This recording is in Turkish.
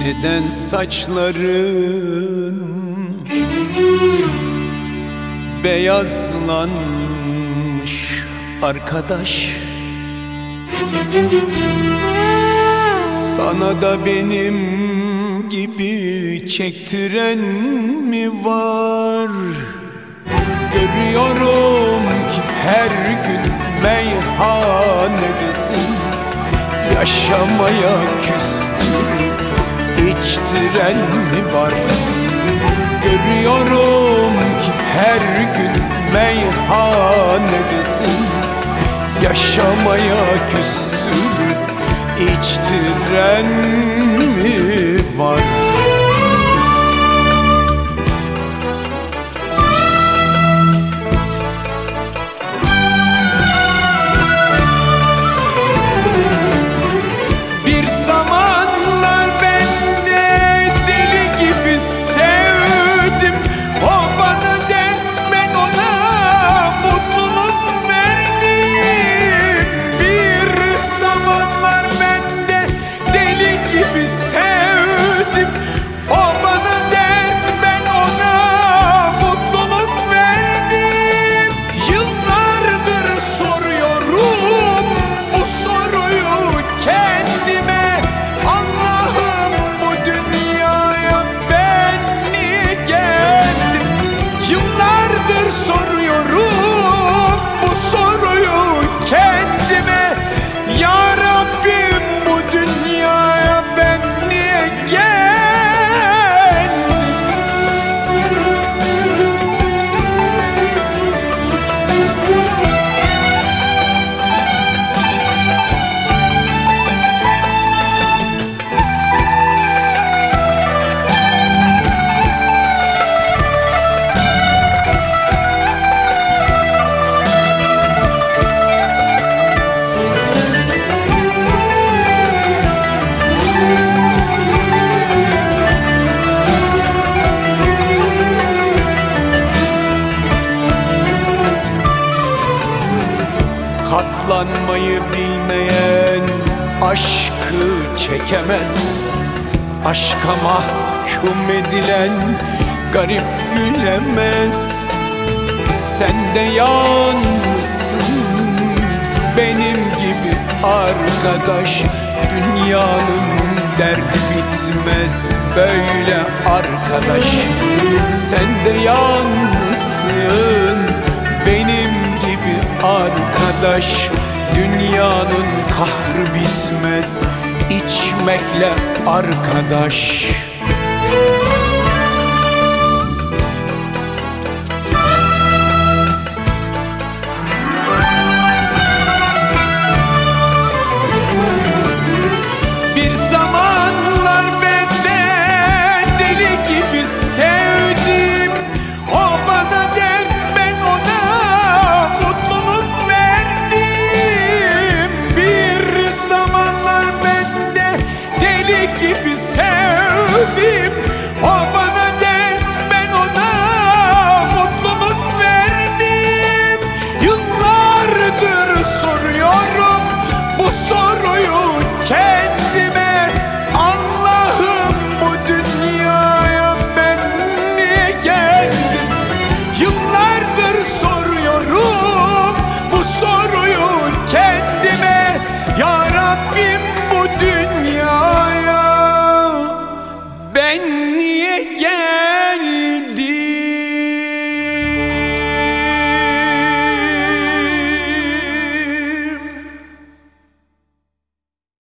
Neden saçların beyazlanmış arkadaş? Sana da benim gibi çektiren mi var? Görüyorum ki her gün meyhanedesin. Yaşamaya küstürüp içtiren mi var? Görüyorum ki her gün meyhanedesin. Yaşamaya küstürüp içtiren mi var? Bir zamanlar ben de deli gibi sevdim. O bana dert, ben ona mutluluk verdim. Bir zamanlar ben de deli gibi sevdim. O bana dert, ben ona mutluluk verdim. Yıllardır soruyorum bu soruyu kendime. Allah'ım, bu dünyaya ben niye geldim? Yıllardır soruyorum bu soruyu kendime. Ya Rabbim, bu dünyaya ben niye geldim? Katlanmayı bilmeyen aşkı çekemez. Aşka mahkum edilen garip gülemez. Sen de yalnızsın benim gibi arkadaş. Dünyanın derdi bitmez böyle arkadaş. Sen de yalnızsın benim gibi arkadaş. Dünyanın kahrı bitmez içmekle arkadaş.